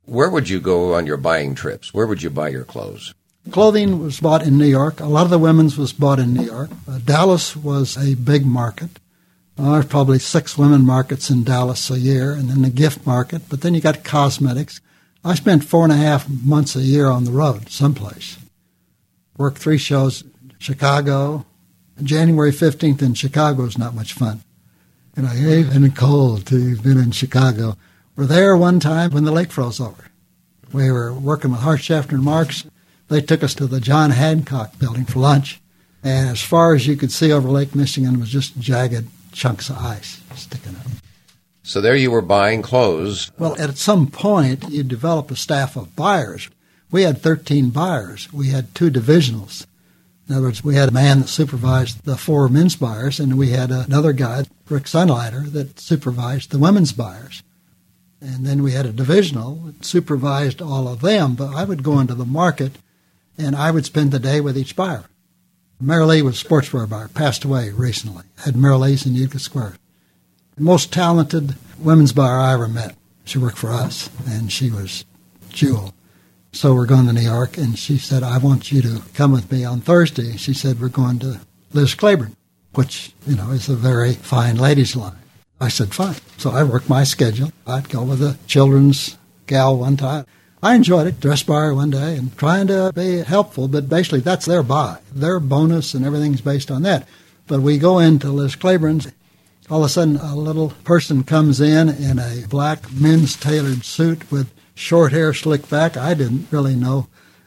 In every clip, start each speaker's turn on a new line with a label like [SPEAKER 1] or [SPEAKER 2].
[SPEAKER 1] Where would you go on your buying trips? Where would you buy your clothes?
[SPEAKER 2] Clothing was bought in New York. A lot of the women's was bought in New York. Dallas was a big market. There's probably 6 women markets in Dallas a year, and then the gift market. But then you got cosmetics. I spent 4.5 months a year on the road someplace. Worked 3 shows in Chicago. January 15th in Chicago is not much fun. And I hate been cold to have been in Chicago. We're there one time when the lake froze over. We were working with Hart, Scheffner, and Marks. They took us to the John Hancock building for lunch. And as far as you could see over Lake Michigan was just jagged chunks of ice sticking up.
[SPEAKER 1] So there you were buying clothes.
[SPEAKER 2] Well, at some point, you develop a staff of buyers. We had 13 buyers. We had 2 divisionals. In other words, we had a man that supervised the 4 men's buyers, and we had another guy, Rick Sunlighter, that supervised the women's buyers. And then we had a divisional that supervised all of them, but I would go into the market, and I would spend the day with each buyer. Mary Lee was a sportswear buyer, passed away recently. Had Mary Lee's in Utica Square. The most talented women's buyer I ever met. She worked for us, and she was Jewel. So we're going to New York, and she said, I want you to come with me on Thursday. She said, we're going to Liz Claiborne, which, is a very fine ladies' line. I said, fine. So I worked my schedule. I'd go with a children's gal one time. I enjoyed it, dress buyer one day, and trying to be helpful, but basically that's their buy. Their bonus and everything's based on that. But we go into Liz Claiborne's. All of a sudden, a little person comes in a black men's tailored suit with short hair slicked back. I didn't really know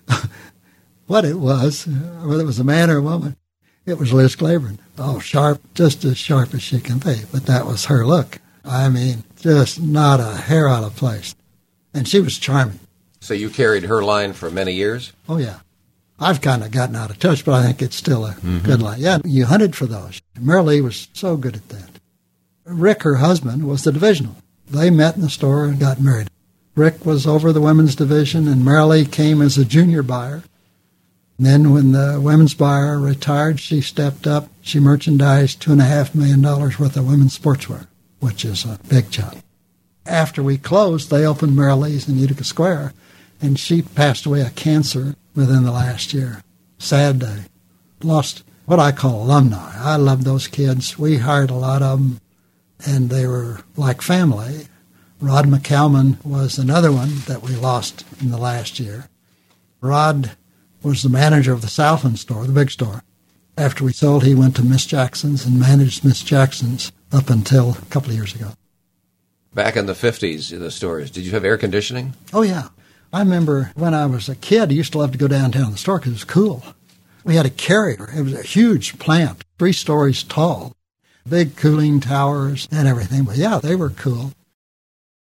[SPEAKER 2] what it was, whether it was a man or a woman. It was Liz Claiborne. Oh, sharp, just as sharp as she can be. But that was her look. I mean, just not a hair out of place. And she was charming.
[SPEAKER 1] So you carried her line for many years?
[SPEAKER 2] Oh, yeah. I've kind of gotten out of touch, but I think it's still a good line. Yeah, you hunted for those. Mary Lee was so good at that. Rick, her husband, was the divisional. They met in the store and got married. Rick was over the women's division, and Mary Lee came as a junior buyer. And then when the women's buyer retired, she stepped up. She merchandised $2.5 million worth of women's sportswear, which is a big job. After we closed, they opened Mary Lee's in Utica Square, and she passed away of cancer within the last year. Sad day. Lost what I call alumni. I loved those kids. We hired a lot of them, and they were like family. Rod McCalman was another one that we lost in the last year. Rod was the manager of the Southland store, the big store. After we sold, he went to Miss Jackson's and managed Miss Jackson's up until a couple of years ago.
[SPEAKER 1] Back in the 50s in the stores, did you have air conditioning?
[SPEAKER 2] Oh, yeah. I remember when I was a kid, I used to love to go downtown to the store because it was cool. We had a carrier. It was a huge plant, 3 stories tall, big cooling towers and everything. But, yeah, they were cool.